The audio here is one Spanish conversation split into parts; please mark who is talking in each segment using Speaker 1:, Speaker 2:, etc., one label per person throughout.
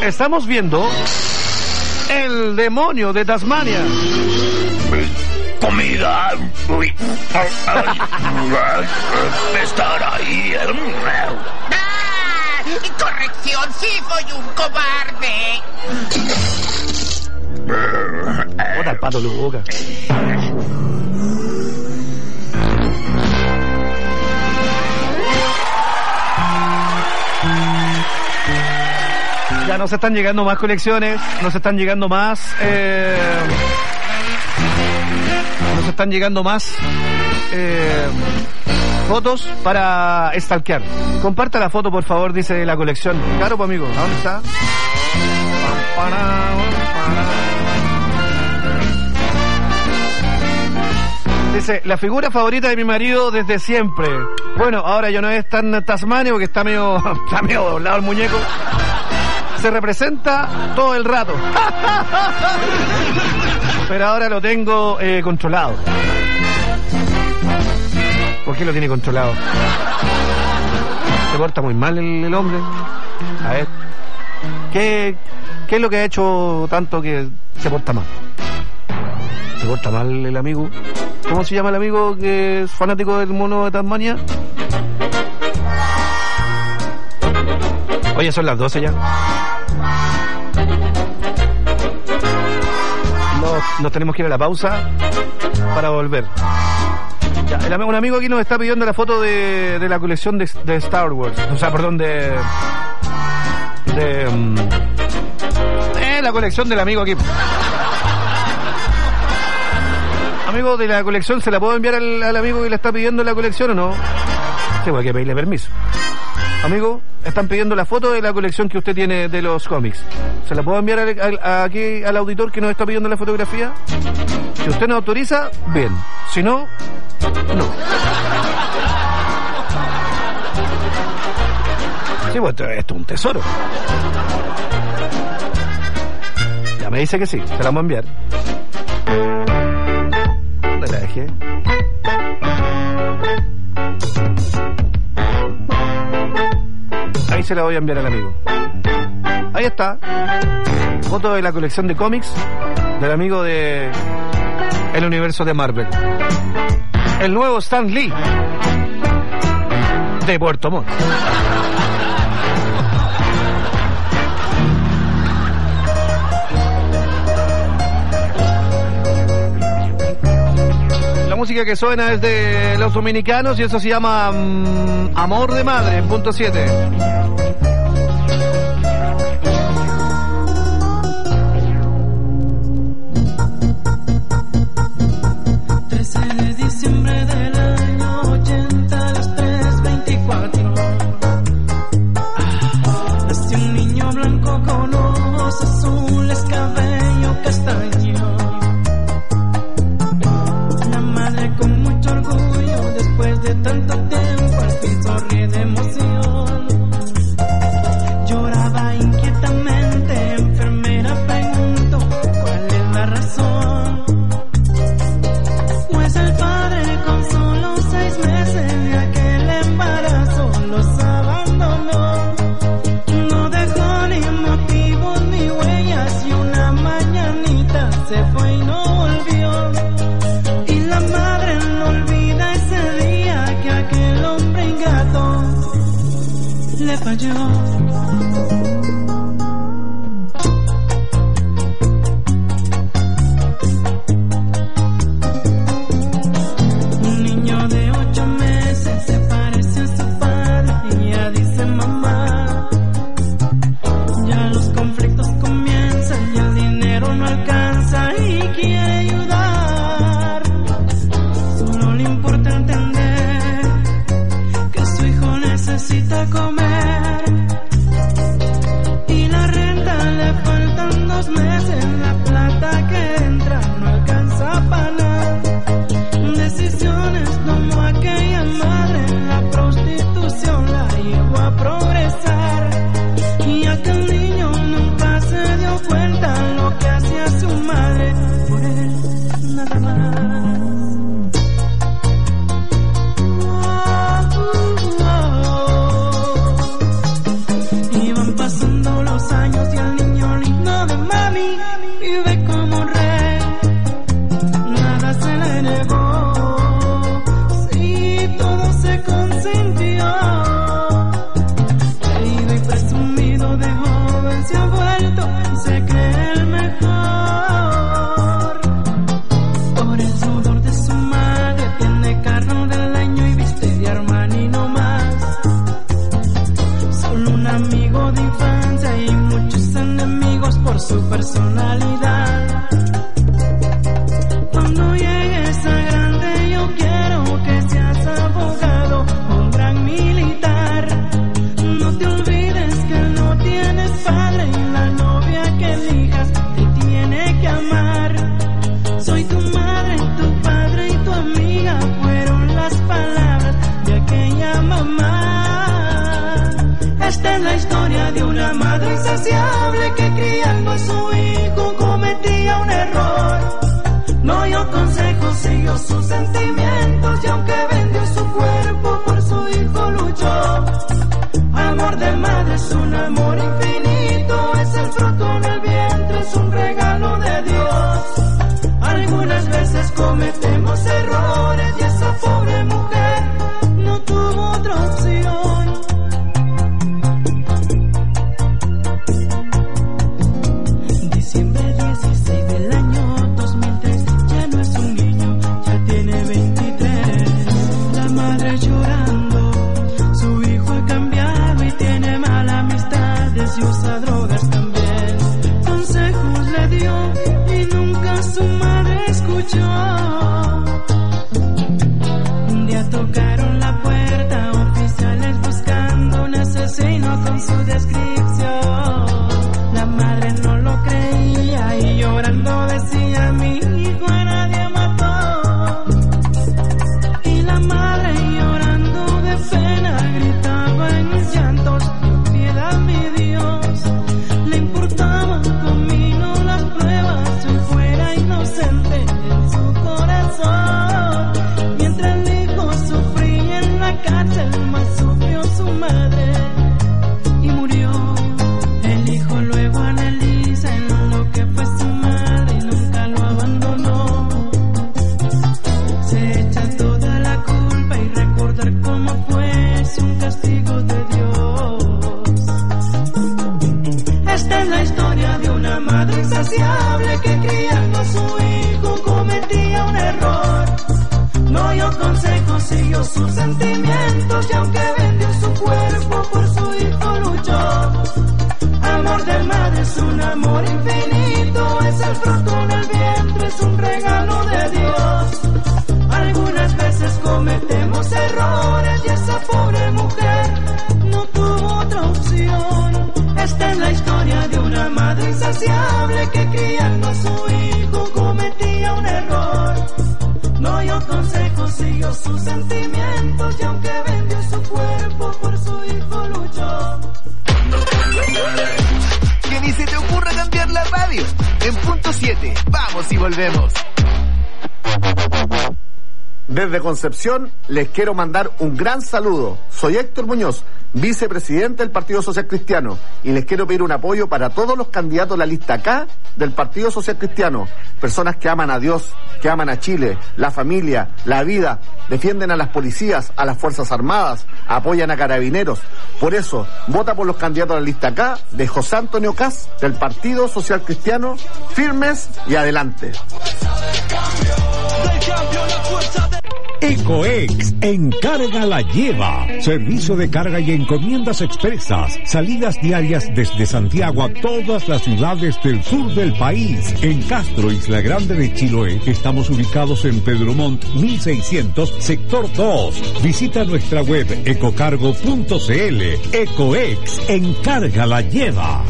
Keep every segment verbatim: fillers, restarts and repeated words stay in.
Speaker 1: estamos viendo El demonio de Tasmania.
Speaker 2: Comida. Uy. Estar ahí.
Speaker 3: ¡Ah! Corrección, sí soy un cobarde.
Speaker 1: Bota el pato en la boca. Ya nos están llegando más colecciones, nos están llegando más, eh, nos están llegando más eh, fotos para stalkear. Comparta la foto, por favor, dice la colección. Claro, pues amigo, ¿a dónde está? Dice, la figura favorita de mi marido desde siempre. Bueno, ahora ya no es tan tasmanio porque está medio, está medio doblado el muñeco. Se representa todo el rato. Pero ahora lo tengo eh, controlado. ¿Por qué lo tiene controlado? Se porta muy mal el, el hombre. A ver. ¿Qué, ¿Qué es lo que ha hecho tanto que se porta mal? Se porta mal el amigo. ¿Cómo se llama el amigo que es fanático del mono de Tasmania? Oye, son las doce ya. Nos, nos tenemos que ir a la pausa para volver. Ya, el, un amigo aquí nos está pidiendo la foto de, de la colección de, de Star Wars. O sea, perdón, de... De... Um, eh, la colección del amigo aquí. Amigo de la colección, ¿se la puedo enviar al, al amigo que le está pidiendo la colección o no? Sí, pues hay que pedirle permiso. Amigo, están pidiendo la foto de la colección que usted tiene de los cómics. ¿Se la puedo enviar al, al, aquí al auditor que nos está pidiendo la fotografía? Si usted nos autoriza, bien. Si no, no. Sí, pues esto, esto es un tesoro. Ya me dice que sí, se la vamos a enviar. ¿Dónde la dejé? Ahí se la voy a enviar al amigo. Ahí está. Foto de la colección de cómics del amigo de el universo de Marvel. El nuevo Stan Lee de Puerto Montt. La música que suena es de los dominicanos y eso se llama um, Amor de Madre en punto siete.
Speaker 4: trece de diciembre del año ochenta a las tres veinticuatro. Nació un niño blanco con ojos azules, cabello castaño. La madre con mucho orgullo, después de tanto tiempo, al fin sonríe de emoción. Lloraba inquietamente, enfermera preguntó cuál es la razón. Pues el padre con solo seis meses de aquel embarazo los abandonó. No dejó ni motivos ni huellas y una mañanita se fue y no volvió. Y la madre no olvida ese día que aquel hombre ingrato le falló. Un niño de ocho meses se parece a su padre y ella dice mamá. Ya los conflictos comienzan y el dinero no alcanza y quiere ayudar. Solo le importa entender que su hijo necesita comer. Y la renta le faltan dos meses, la plata que entra no alcanza para nada. Decisiones tomó aquella madre, la prostitución la llevó a progresar. Y aquel niño nunca se dio cuenta lo que hacía su madre por él, nada más. Oh, oh, oh. Iban pasando los años y el personalidad. Cuando llegues a grande yo quiero que seas abogado o un gran militar. No te olvides que no tienes padre y la novia que elijas te tiene que amar. Soy tu madre, tu padre y tu amiga, fueron las palabras de aquella mamá. Esta es la historia de una madre insaciable que criando a su hijo cometía un error. No oyó consejos, siguió sus sentimientos y aunque vendió su cuerpo por su hijo luchó. Amor de madre es un amor infinito, es el fruto en el vientre, es un regalo de Dios. Algunas veces cometemos errores y esa pobre mujer no tuvo otra opción. Diciembre dieciséis del año dos mil tres, ya no es un niño, ya tiene veintitrés. La madre llorando, su hijo ha cambiado y tiene malas amistades y usa drogas también. Consejos le dio y nunca su madre escuchó. Un día tocaron la puerta, oficiales buscando un asesino con su descripción. La madre no lo creía y llorando decía: mi hijo a nadie mató. Y la madre llorando de pena gritaba en mis llantos: piedad mi Dios. Le importaba un comino las pruebas, si fuera inocente en su corazón. Mientras el hijo sufría en la cárcel, más sufrió su madre y murió. El hijo luego analiza en lo que fue su madre y nunca lo abandonó. Se echa toda la culpa y recordar cómo fue es un castigo de Dios. Esta es la historia de una madre insaciable que criando a su hijo cometía un error. No oyó consejos, siguió sus sentimientos y aunque vendió su cuerpo por su hijo luchó. Amor de madre es un amor infinito, es el fruto en el vientre, es un regalo de Dios. Algunas veces cometemos errores y esa pobre mujer no tuvo otra opción. Esta es la historia de una madre insaciable que criando a su hijo cometía un error. No oyó consejos, siguió sus sentimientos y aunque vendió su cuerpo por su hijo luchó.
Speaker 5: Que ni se te ocurra cambiar la radio. En punto siete, vamos y volvemos.
Speaker 6: Desde Concepción les quiero mandar un gran saludo. Soy Héctor Muñoz, vicepresidente del Partido Social Cristiano, y les quiero pedir un apoyo para todos los candidatos de la lista K del Partido Social Cristiano. Personas que aman a Dios, que aman a Chile, la familia, la vida, defienden a las policías, a las Fuerzas Armadas, apoyan a carabineros. Por eso, vota por los candidatos de la lista K de José Antonio Caz del Partido Social Cristiano, firmes y adelante.
Speaker 7: Ecoex, encarga la lleva. Servicio de carga y encomiendas expresas. Salidas diarias desde Santiago a todas las ciudades del sur del país. En Castro, Isla Grande de Chiloé, estamos ubicados en Pedro Montt mil seiscientos, sector dos. Visita nuestra web ecocargo punto cl. Ecoex, encarga la lleva.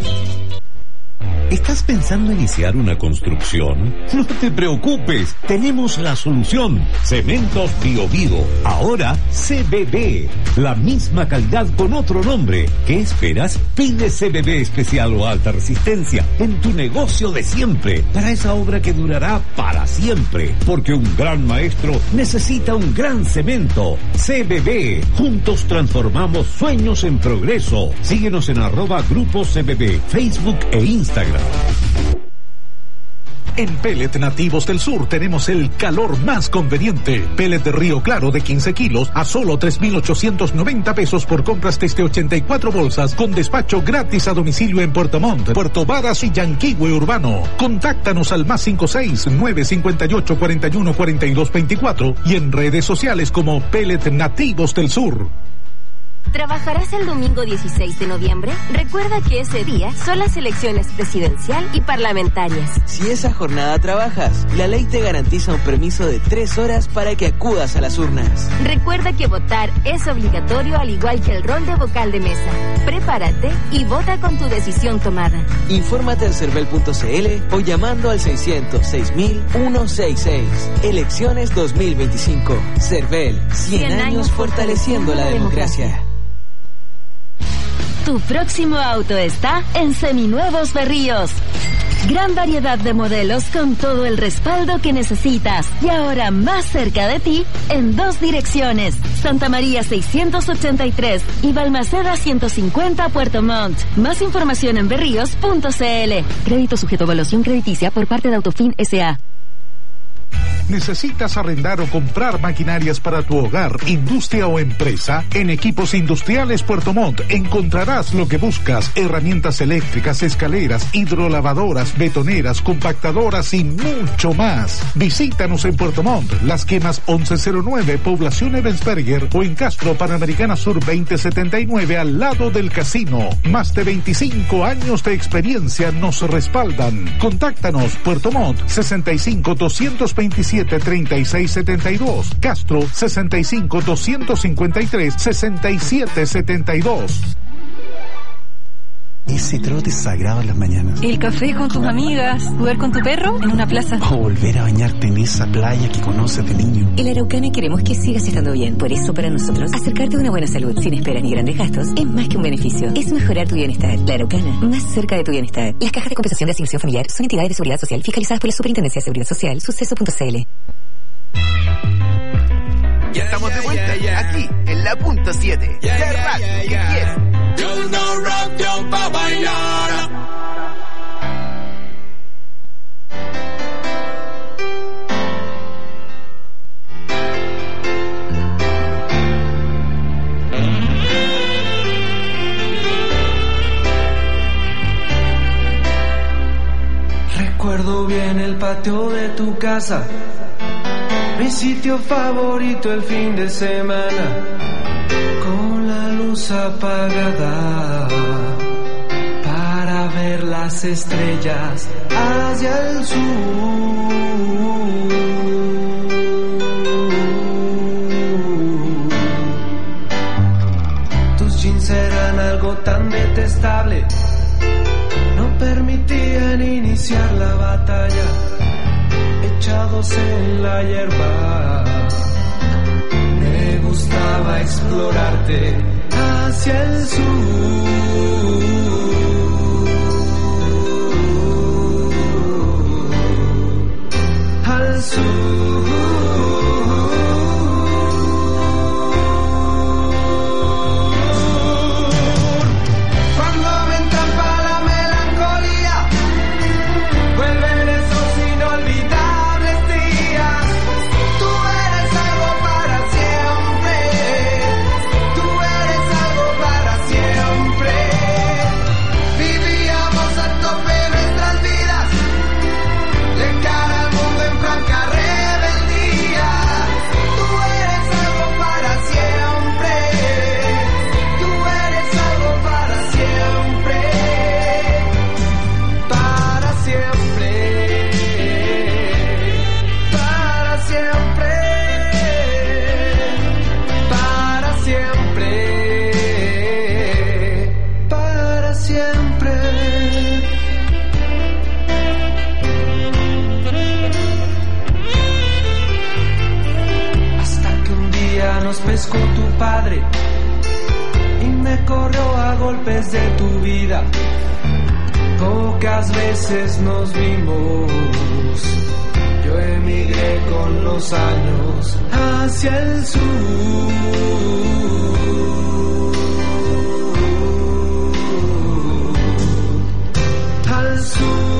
Speaker 7: ¿Estás pensando iniciar una construcción? No te preocupes, tenemos la solución. Cementos Bio Bio, ahora C B B. La misma calidad con otro nombre. ¿Qué esperas? Pide C B B especial o alta resistencia en tu negocio de siempre, para esa obra que durará para siempre. Porque un gran maestro necesita un gran cemento. C B B, juntos transformamos sueños en progreso. Síguenos en arroba Grupo C B B, Facebook e Instagram.
Speaker 8: En Pellet Nativos del Sur tenemos el calor más conveniente. Pellet de Río Claro de quince kilos a solo tres mil ochocientos noventa pesos por compras desde ochenta y cuatro bolsas, con despacho gratis a domicilio en Puerto Montt, Puerto Varas y Yanquihue Urbano. Contáctanos al más cinco seis, nueve cinco ocho, cuarenta y uno, cuarenta y dos veinticuatro y en redes sociales como Pellet Nativos del Sur.
Speaker 9: ¿Trabajarás el domingo dieciséis de noviembre? Recuerda que ese día son las elecciones presidencial y parlamentarias.
Speaker 10: Si esa jornada trabajas, la ley te garantiza un permiso de tres horas para que acudas a las urnas.
Speaker 9: Recuerda que votar es obligatorio, al igual que el rol de vocal de mesa. Prepárate y vota con tu decisión tomada.
Speaker 10: Infórmate en cervel punto c l o llamando al seiscientos seis mil ciento sesenta y seis. Elecciones dos mil veinticinco. Cervel, cien años fortaleciendo la democracia.
Speaker 11: Tu próximo auto está en Seminuevos Berríos. Gran variedad de modelos con todo el respaldo que necesitas. Y ahora más cerca de ti, en dos direcciones. Santa María seiscientos ochenta y tres y Balmaceda ciento cincuenta Puerto Montt. Más información en berríos punto c l. Crédito sujeto a evaluación crediticia por parte de Autofin S A
Speaker 8: ¿Necesitas arrendar o comprar maquinarias para tu hogar, industria o empresa? En Equipos Industriales Puerto Montt encontrarás lo que buscas: herramientas eléctricas, escaleras, hidrolavadoras, betoneras, compactadoras y mucho más. Visítanos en Puerto Montt, Las Quemas once cero nueve, Población Ebensberger, o en Castro Panamericana Sur veinte setenta y nueve, al lado del casino. Más de veinticinco años de experiencia nos respaldan. Contáctanos: Puerto Montt, sesenta y cinco, doscientos veintisiete, treinta y seis setenta y dos, Castro, sesenta y cinco, doscientos cincuenta y tres, sesenta y siete setenta y dos.
Speaker 12: Ese trote sagrado en las mañanas.
Speaker 13: El café con tus amigas, jugar con tu perro en una plaza.
Speaker 12: O volver a bañarte en esa playa que conoces de niño.
Speaker 14: En la Araucana queremos que sigas estando bien. Por eso, para nosotros, acercarte a una buena salud sin esperas ni grandes gastos es más que un beneficio. Es mejorar tu bienestar. La Araucana, más cerca de tu bienestar. Las cajas de compensación de asignación familiar son entidades de seguridad social fiscalizadas por la Superintendencia de Seguridad Social. Suceso punto c l.
Speaker 5: Ya estamos de vuelta, aquí, en la punto siete. La radio que quieres.
Speaker 2: Yo no rock, yo pa' bailar.
Speaker 4: Recuerdo bien el patio de tu casa, mi sitio favorito el fin de semana, con la luz apagada, para ver las estrellas hacia el sur. Tus jeans eran algo tan detestable, no permitían iniciar la batalla, echados en la hierba. Me gustaba explorarte hacia el sur, al sur. Pescó tu padre y me corrió a golpes de tu vida. Pocas veces nos vimos. Yo emigré con los años hacia el sur, al sur.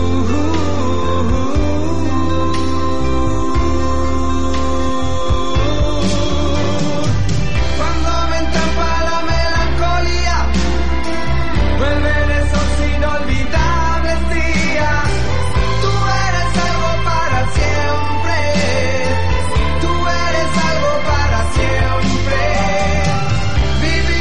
Speaker 4: Viví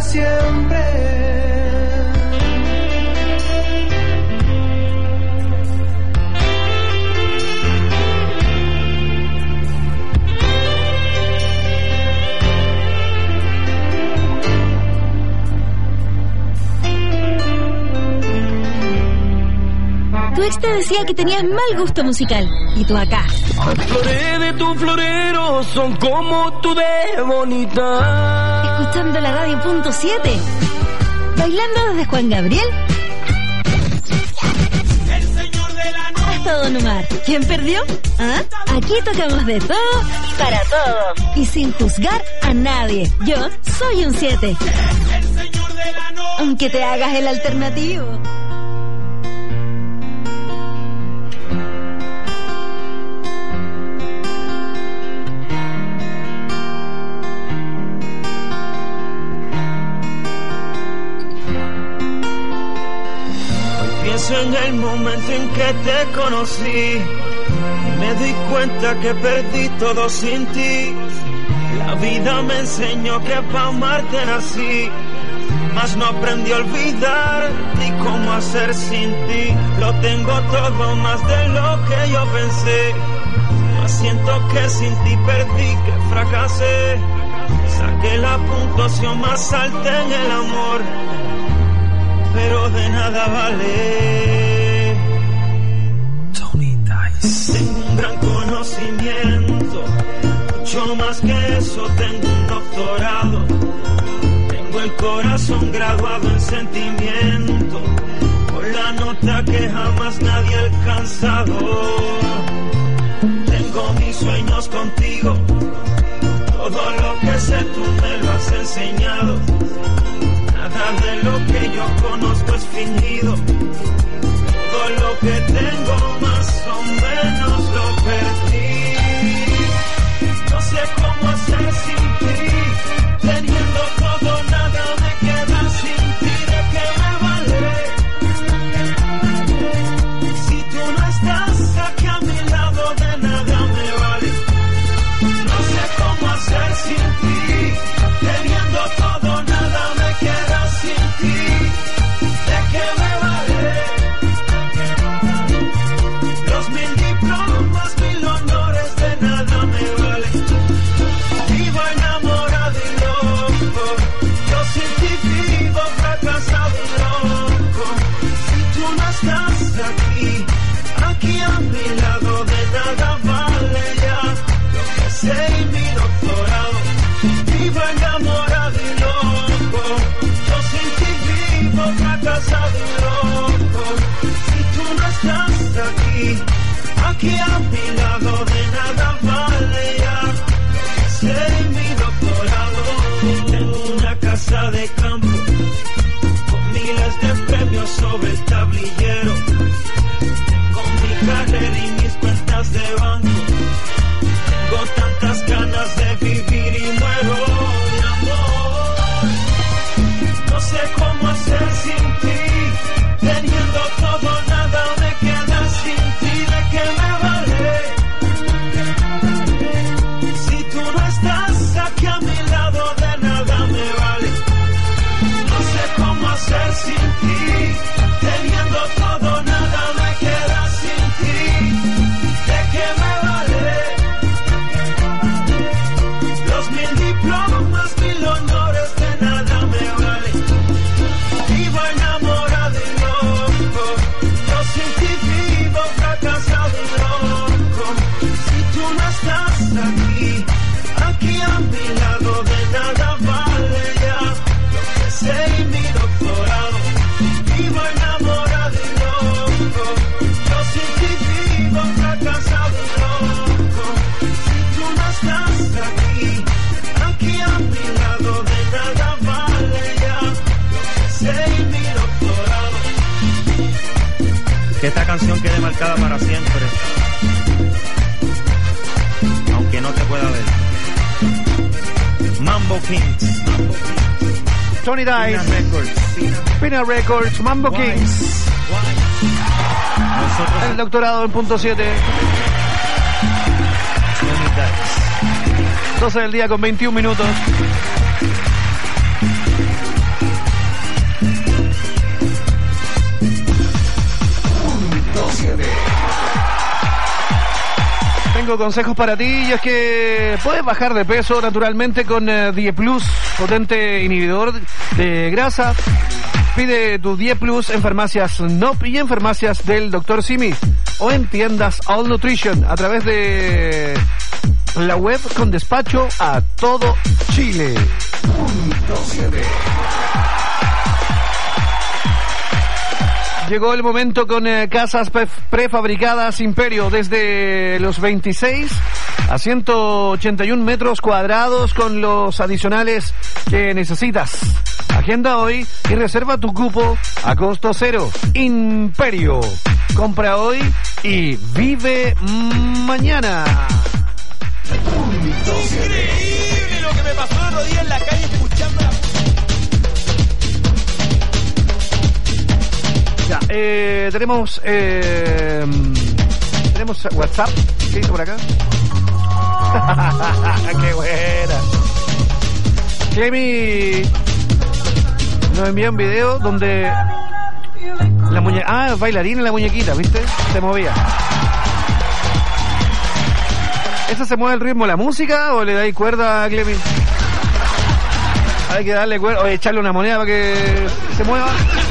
Speaker 4: siempre.
Speaker 11: Tu ex te decía que tenías mal gusto musical. Y tú acá.
Speaker 15: Las flores de tu florero son como tú de bonita.
Speaker 11: Escuchando la radio punto siete. Bailando desde Juan Gabriel
Speaker 2: El señor de la noche.
Speaker 11: hasta Don Omar. ¿Quién perdió? ¿Ah? Aquí tocamos de todo para todos. Y sin juzgar a nadie. Yo soy un siete.
Speaker 2: El señor de la noche.
Speaker 11: Aunque te hagas el alternativo.
Speaker 15: En el momento en que te conocí, me di cuenta que perdí todo sin ti. La vida me enseñó que pa' amarte nací, mas no aprendí a olvidar ni cómo hacer sin ti. Lo tengo todo más de lo que yo pensé, mas siento que sin ti perdí, que fracasé. Saqué la puntuación más alta en el amor, pero de nada vale. Tony Dice. Tengo un gran conocimiento, mucho más que eso, tengo un doctorado. Tengo el corazón graduado en sentimiento, con la nota que jamás nadie ha alcanzado. Tengo mis sueños contigo, todo lo que sé tú me lo has enseñado. Nada de lo que yo conozco es fingido. Todo lo que tengo más o menos lo perdí. No sé cómo hacer sin ti. Teniendo todo, nada me queda sin ti. ¿De qué me vale? Si tú no estás aquí a mi lado, de nada me vale. No sé cómo hacer sin ti. Teniendo todo, nada me queda sin ti. ¿De qué me vale? Los mil diplomas, mil honores, de nada me vale. Vivo enamorado y loco, yo sin ti vivo fracasado y loco. Si tú no estás aquí, aquí a mi lado, de nada vale ya lo que sé y mi doctorado. Vivo enamorado y loco, yo sin ti vivo fracasado y loco. Si tú no estás aquí, aquí a mi lado, de nada vale ya lo que sé y mi doctorado. Tengo una casa de campo con miles de premios sobre el tablillero. Tengo mi carrera y mis cuentas de banco. Tengo tantas ganas de vivir y muero de amor. No sé cómo hacer sin ti. Teniendo todo, nada me queda sin ti. ¿De qué me vale? Si tú no estás aquí a mi lado, de nada me vale. No sé cómo hacer sin ti. Teniendo todo, nada me queda sin ti. ¿De qué me vale? Los mil diplomas, mil honores, de nada me vale. Vivo enamorado y loco, yo sin ti vivo fracasado y loco. Si tú no estás aquí, aquí a mi lado, de nada vale ya lo que sé y mi doctorado. Vivo enamorado y loco, yo sin ti vivo fracasado y loco. Si tú no estás aquí, aquí a mi lado, de nada vale ya lo que sé y mi doctorado. Que esta canción quede marcada para siempre, aunque no te pueda ver. Mambo Kings,
Speaker 1: Tony
Speaker 15: Pina
Speaker 1: Dice,
Speaker 15: Records.
Speaker 1: Pina Records, Mambo Kings.
Speaker 15: Nosotros
Speaker 1: El doctorado en punto siete.
Speaker 15: Tony Dice.
Speaker 1: doce del día con veintiún minutos. tengo consejos para ti y es que puedes bajar de peso naturalmente con eh, diez plus, potente inhibidor de grasa. Pide tu diez plus en farmacias N O P y en farmacias del doctor Simi o en tiendas All Nutrition a través de la web con despacho a todo Chile. Llegó el momento con eh, casas pre- prefabricadas Imperio desde los veintiséis a ciento ochenta y uno metros cuadrados con los adicionales que necesitas. Agenda hoy y reserva tu cupo a costo cero. Imperio. Compra hoy y vive mañana.
Speaker 15: Increíble lo que me pasó el otro día en la calle escuchando la...
Speaker 1: Ya, eh, tenemos eh, tenemos WhatsApp. ¿Qué dice por acá? ¡Qué buena! Clemi nos envía un video donde la muñeca, ah, bailarina en la muñequita, ¿viste? Se movía. ¿Esa se mueve el ritmo de la música o le dais cuerda a Clemi? Hay que darle cuerda o echarle una moneda para que se mueva.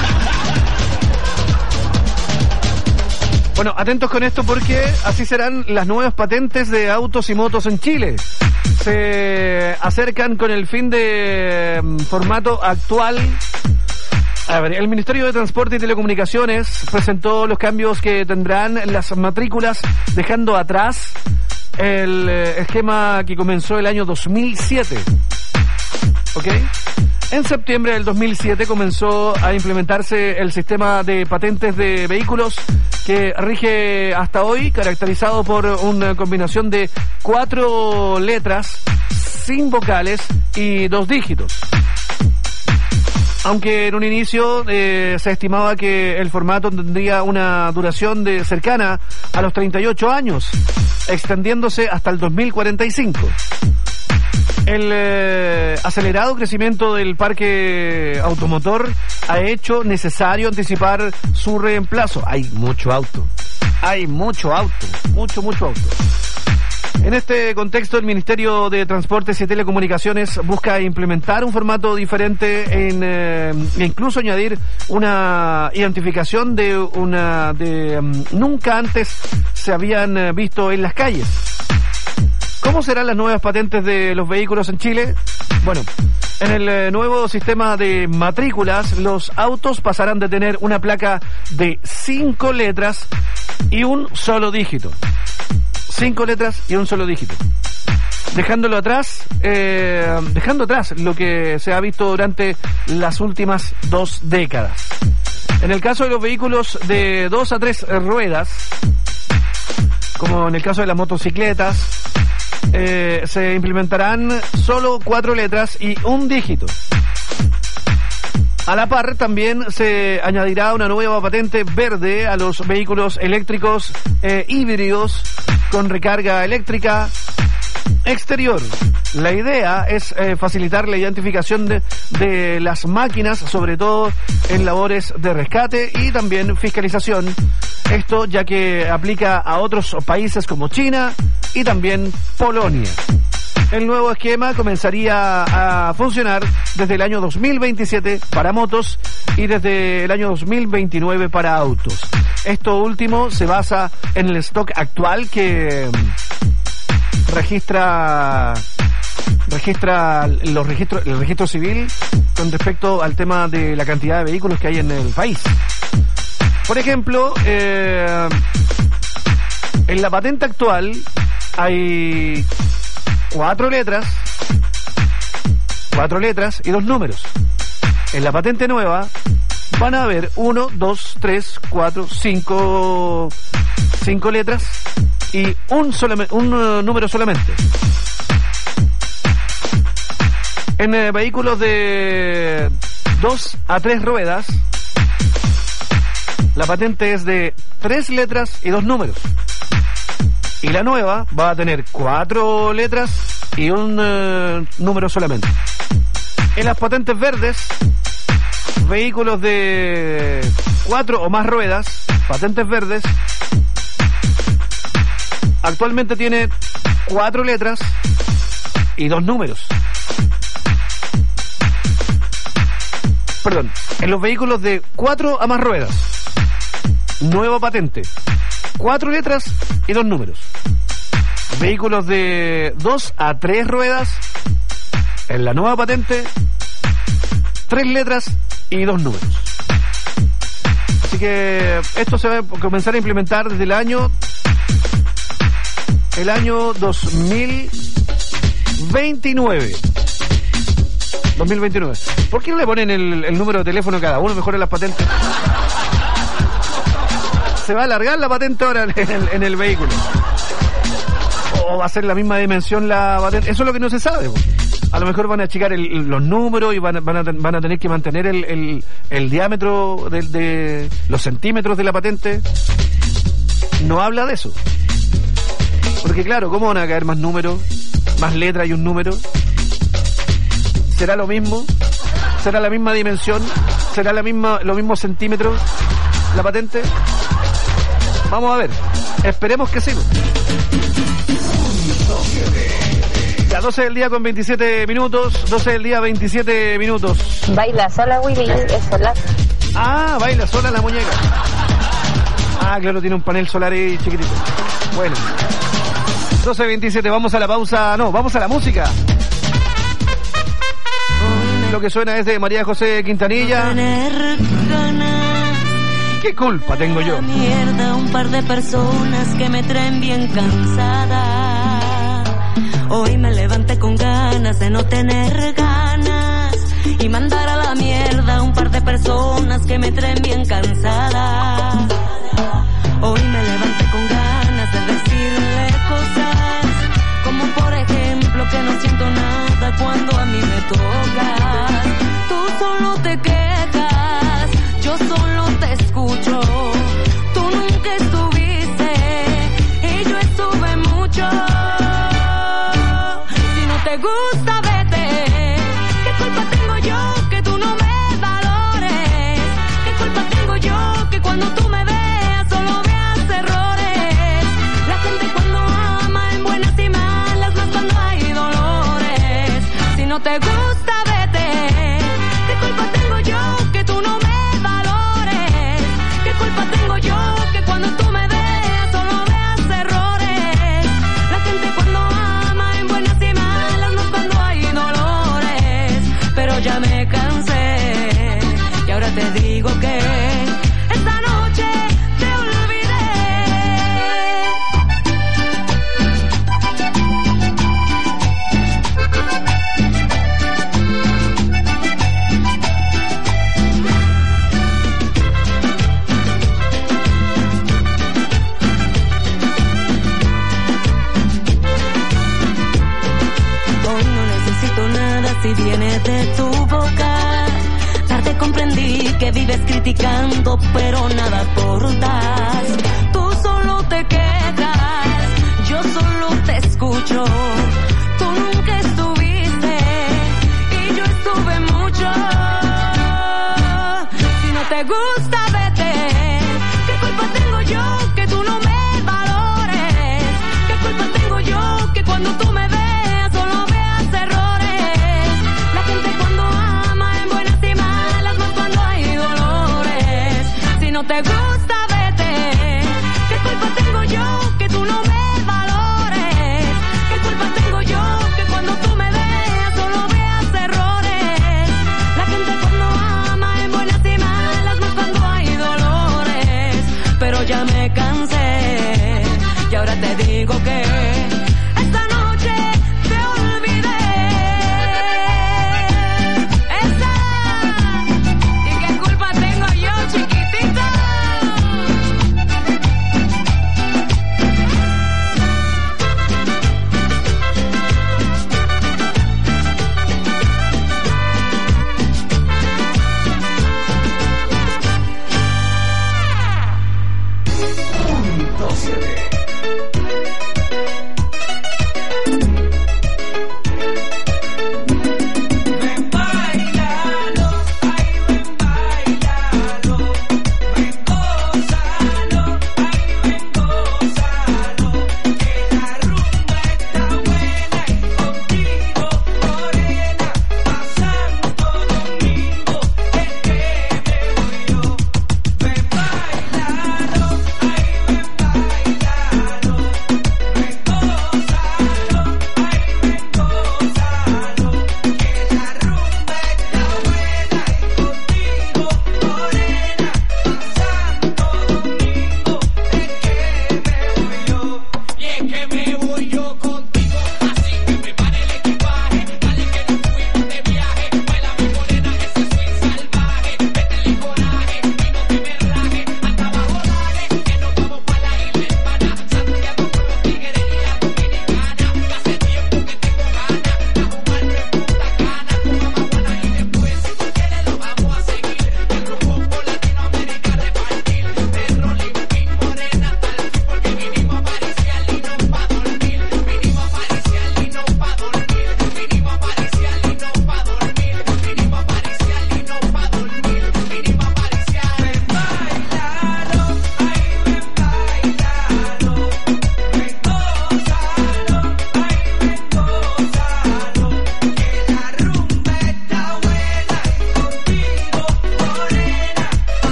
Speaker 1: Bueno, atentos con esto porque así serán las nuevas patentes de autos y motos en Chile. Se acercan con el fin de um, formato actual. A ver, el Ministerio de Transporte y Telecomunicaciones presentó los cambios que tendrán las matrículas, dejando atrás el eh, esquema que comenzó el año dos mil siete. ¿Ok? En septiembre del dos mil siete comenzó a implementarse el sistema de patentes de vehículos que rige hasta hoy, caracterizado por una combinación de cuatro letras sin vocales y dos dígitos. Aunque en un inicio eh, se estimaba que el formato tendría una duración de cercana a los treinta y ocho años, extendiéndose hasta el dos mil cuarenta y cinco. El eh, acelerado crecimiento del parque automotor ha hecho necesario anticipar su reemplazo. Hay mucho auto, hay mucho auto, mucho, mucho auto. En este contexto, el Ministerio de Transportes y Telecomunicaciones busca implementar un formato diferente en, eh, e incluso añadir una identificación de una de um, nunca antes se habían eh, visto en las calles. ¿Cómo serán las nuevas patentes de los vehículos en Chile? Bueno, en el eh, nuevo sistema de matrículas, los autos pasarán de tener una placa de cinco letras y un solo dígito. Cinco letras y un solo dígito. Dejándolo atrás, eh, dejando atrás lo que se ha visto durante las últimas dos décadas. En el caso de los vehículos de dos a tres ruedas, como en el caso de las motocicletas, eh, se implementarán solo cuatro letras y un dígito. A la par, también se añadirá una nueva patente verde a los vehículos eléctricos eh, híbridos con recarga eléctrica exterior. La idea es eh, facilitar la identificación de, de las máquinas, sobre todo en labores de rescate y también fiscalización. Esto ya que aplica a otros países como China y también Polonia. El nuevo esquema comenzaría a funcionar desde el año dos mil veintisiete para motos y desde el año dos mil veintinueve para autos. Esto último se basa en el stock actual que registra registra los registros el registro civil con respecto al tema de la cantidad de vehículos que hay en el país. Por ejemplo, eh, en la patente actual hay cuatro letras, cuatro letras y dos números. En la patente nueva van a haber uno, dos, tres, cuatro, cinco, cinco letras y un, solamente, un uh, número solamente. En eh, vehículos de dos a tres ruedas, la patente es de tres letras y dos números. Y la nueva va a tener cuatro letras y un uh, número solamente. En las patentes verdes, vehículos de cuatro o más ruedas, patentes verdes, actualmente tiene cuatro letras y dos números. Perdón, en los vehículos de cuatro a más ruedas, nueva patente, cuatro letras y dos números. Vehículos de dos a tres ruedas, en la nueva patente, tres letras y dos números. Así que esto se va a comenzar a implementar desde el año el año dos mil veintinueve. dos mil veintinueve. ¿Por qué no le ponen el, el número de teléfono a cada uno? Mejor en las patentes. Se va a alargar la patente ahora en el, en el vehículo. O va a ser la misma dimensión la patente. Eso es lo que no se sabe. A lo mejor van a achicar el, los números y van a, van a, van a tener que mantener el, el, el diámetro de, de los centímetros de la patente. No habla de eso. Porque claro, ¿cómo van a caer más números? Más letras y un número. ¿Será lo mismo? ¿Será la misma dimensión? ¿Será la misma, los mismos centímetros la patente? Vamos a ver. Esperemos que sí. Ya, doce del día con veintisiete minutos. doce del día, veintisiete minutos.
Speaker 16: Baila sola, Willy, es solar.
Speaker 1: Ah, baila sola la muñeca. Ah, claro, tiene un panel solar ahí chiquitito. Bueno. doce veintisiete, vamos a la pausa. No, vamos a la música. Lo que suena es de María José Quintanilla. ¿Qué culpa tengo yo?
Speaker 17: Mierda, un par de personas que me traen bien cansada. Hoy me levanté con ganas de no tener ganas y mandar a la mierda un par de personas que me traen bien cansada. Hoy me levanté con ganas de decirle cosas como por ejemplo que no siento nada cuando a mí me tocas. Tú solo te quejas, yo solo te escucho. Tú nunca estuviste y yo estuve mucho. Si no te gusta, vete. ¿Qué culpa tengo yo que tú no me valores? ¿Qué culpa tengo yo que cuando tú me veas solo veas errores? La gente cuando ama en buenas y malas, más cuando hay dolores. Si no te gusta, vete. ¿Qué culpa tengo yo que tú no me valores? ¿Qué culpa tengo yo que cuando tú me veas solo veas errores? La gente cuando ama en buenas y malas, más cuando hay dolores. Pero ya me cansé y ahora te digo que esta noche te olvidé. Hoy no necesito nada si viene de tu boca. Tarde comprendí que vives criticando, pero nada aportas. Tú solo te quejas, yo solo te escucho. Tú nunca estuviste y yo estuve mucho. Si no te gusta, vete. ¿Qué culpa tengo yo que tú no me valores? ¿Qué culpa tengo yo que cuando tú me veas solo veas errores? La gente cuando ama en buenas y malas, más cuando hay dolores. Si no te gusta, vete. ¿Qué culpa tengo yo que tú no me valores? ¿Qué culpa tengo yo que cuando tú me veas solo veas errores? La gente cuando ama en buenas y malas, más cuando hay dolores. Pero ya me cansé y ahora te digo que esta noche te olvidé. Esa. ¿Y qué culpa tengo yo, chiquitita?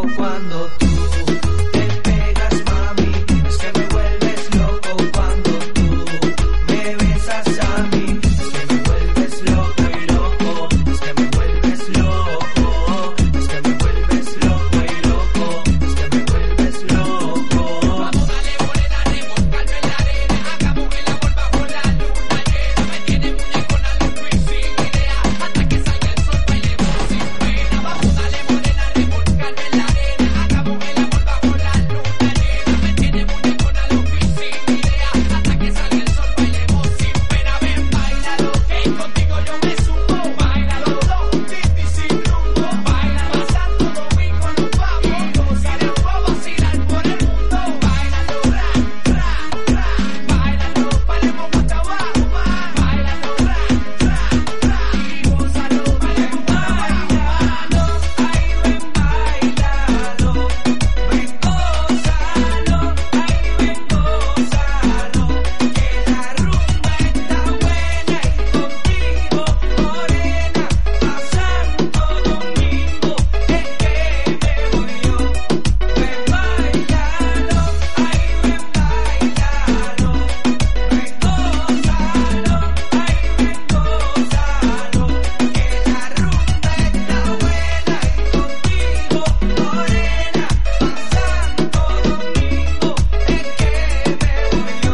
Speaker 15: cuando tú te pegas, mami. Es que me vuelves loco cuando tú me besas a mí. Es que me vuelves loco y loco. Es que me vuelves loco. Es que me vuelves loco y loco. Es que me vuelves loco. Vamos, dale, morena, remolcarme en la arena. Hagamos que la vuelva por la luna llena. Me tiene muñecona loco y sin idea. Hasta que salga el sol bailemos sin pena. Vamos, dale, morena, remolcarme en la arena. Hagamos que la vuelva por la luna llena. Me tiene muñecona loco y sin idea. Hasta que salga el sol bailemos sin pena. Ven, bailalo, que contigo yo me sumo. Bailalo, dos, titi sin rumbo. Baila más alto, domingo nos vamos. Si después vacilar por el mundo. Bailalo, ra, ra, ra. Bailalo, bailemos hasta abajo, va. Bailalo, ra, ra, ra. Y gózalo, bailemos, bailalo. Ay, ven, bailalo. Ven, gózalo. Ay, ven, gózalo. Que la rumba está buena y contigo, morena, a Santo Domingo es que me voy yo. Ven, bailalo. Ay, ven, bailalo. Ven, gózalo. Ay, ven, gózalo. Que la rumba está buena y contigo, morena, a Santo Domingo es que me voy yo.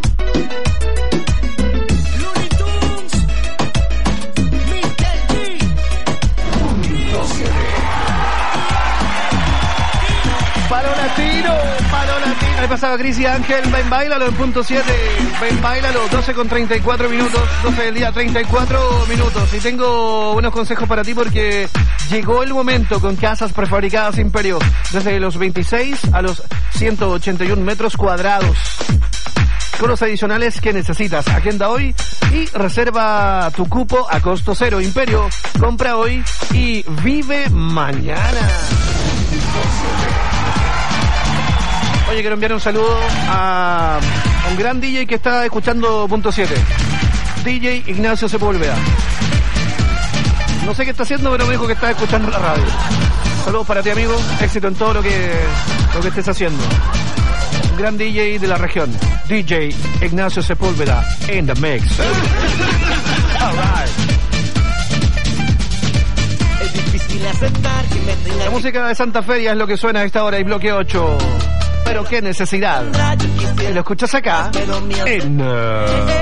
Speaker 15: Looney Tunes, mister G.
Speaker 1: Palo latino, palo latino. Ahí pasaba Cris y Ángel, ven bailalo en punto siete, ven bailalo, doce con treinta y cuatro minutos, doce del día, treinta y cuatro minutos. Y tengo unos consejos para ti porque llegó el momento con casas prefabricadas Imperio, desde los veintiséis a los ciento ochenta y uno metros cuadrados. Con los adicionales que necesitas. Agenda hoy y reserva tu cupo a costo cero. Imperio, compra hoy y vive mañana. Oye, quiero enviar un saludo a un gran D J que está escuchando punto siete. D J Ignacio Sepúlveda. No sé qué está haciendo, pero me dijo que está escuchando la radio. Saludos para ti, amigo. Éxito en todo lo que, lo que estés haciendo. Un gran D J de la región. D J Ignacio Sepúlveda in the mix. All right.
Speaker 15: Es difícil aceptar que me tenga
Speaker 1: La música de Santa Feria es lo que suena a esta hora y bloque ocho. Pero qué necesidad. Y lo escuchas acá en... Uh...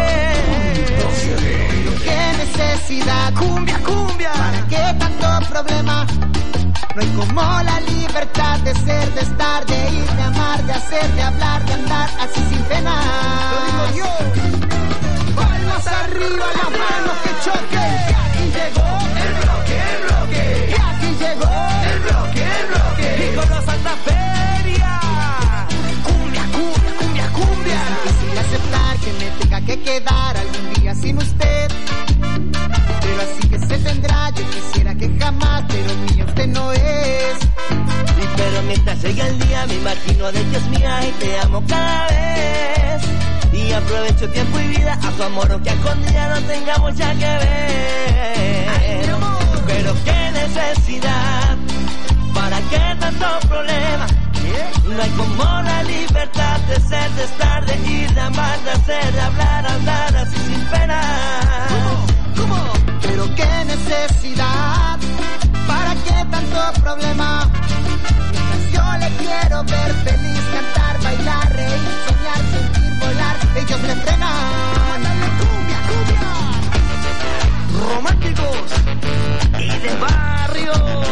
Speaker 15: Qué necesidad, cumbia, cumbia. ¿Para qué tanto problema? No hay como la libertad de ser, de estar, de ir, de amar, de hacer, de hablar, de andar así sin pena. Lo digo yo. Palmas arriba, las manos que choquen. Y aquí llegó el bloque, el bloque. Y aquí llegó el bloque, el bloque. Y con la Santa Feria. Cumbia, cumbia, cumbia, cumbia. Es difícil aceptar que me tenga que quedar algún día sin usted. Pero así que se tendrá, yo quisiera que jamás, pero mío usted no es. Y pero mientras llega el día me imagino de Dios mía y te amo cada vez. Y aprovecho tiempo y vida a tu amor, aunque a escondida no tengamos ya que ver. Ay, mi amor. Pero qué necesidad, ¿para qué tanto problema? No hay como la libertad de ser, de estar, de ir, de amar, de hacer, de hablar, andar así sin pena. ¿Cómo? ¿Cómo? Pero qué necesidad, ¿para qué tanto problema? Mientras yo le quiero ver feliz, cantar, bailar, reír, soñar, sentir, volar, ellos me frenan. Dale cumbia, cumbia. Románticos y de barrio.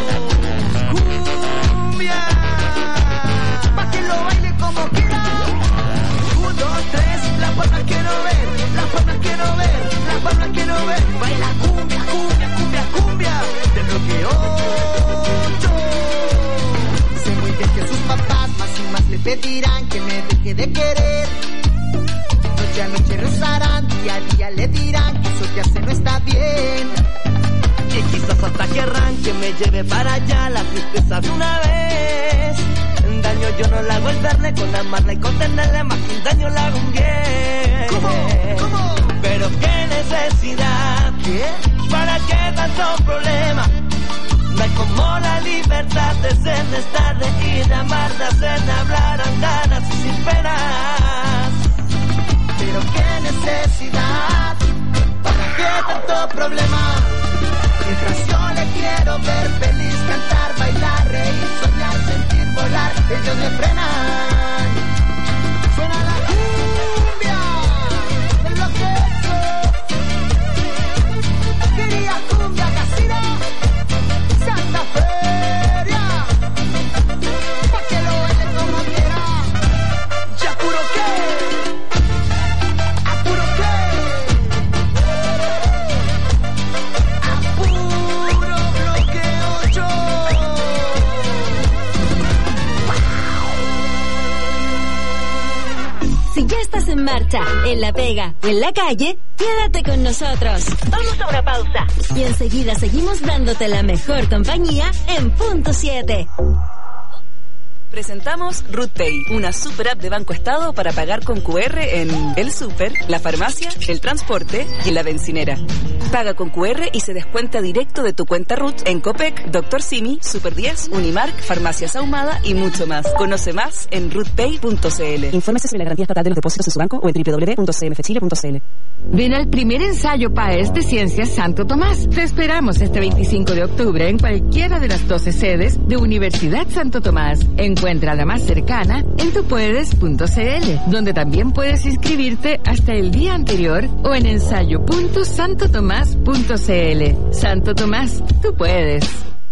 Speaker 15: Cumbia. Pa' que lo baile como quiera. Un, dos, tres, las palmas quiero ver, las palmas quiero ver, las palmas quiero ver. Baila cumbia, cumbia, cumbia, cumbia. De bloque ocho. Sé muy bien que sus papás más y más le pedirán que me deje de querer. Noche a noche rezarán, día a día le dirán que eso que hace no está bien. Que quizás hasta querrán que me lleve para allá la tristeza de una vez. Daño yo no la hago el verle, con amarla y contenerle, más que un daño la hago un bien. ¿Cómo? ¿Cómo? Pero qué necesidad, ¿qué? ¿Para qué tanto problema?
Speaker 4: No hay como la libertad de ser, de estar, de ir, de amar, de hacer, de hablar, andar así sin penas. Pero qué necesidad, ¿para qué tanto problema? Mientras yo le quiero ver feliz, cantar, bailar, reír, soñar, sentir, volar, ellos me frenan. Suena la cumbia, es lo que yo quería, cumbia casino, Santa Feria, pa' que lo baile como quiera. Ya puro que, a puro que, a puro bloqueo yo.
Speaker 11: Si ya estás en marcha, en la pega o en la calle, quédate con nosotros. Vamos a una pausa. Y enseguida seguimos dándote la mejor compañía en Punto siete.
Speaker 18: Presentamos RootPay, una super app de Banco Estado para pagar con Q R en el súper, la farmacia, el transporte y la bencinera. Paga con Q R y se descuenta directo de tu cuenta Root en Copec, Doctor Simi, Super diez, Unimark, Farmacias Ahumada y mucho más. Conoce más en rootpay punto c l.
Speaker 19: Infórmese sobre la garantía estatal de los depósitos en su banco o en doble u doble u doble u punto c m f chile punto c l.
Speaker 20: Ven al primer ensayo PAES de Ciencias Santo Tomás. Te esperamos este veinticinco de octubre en cualquiera de las doce sedes de Universidad Santo Tomás. Encuentra la más cercana en tupuedes punto c l, donde también puedes inscribirte hasta el día anterior o en ensayo punto santo tomás punto c l. Santo Tomás, tú puedes.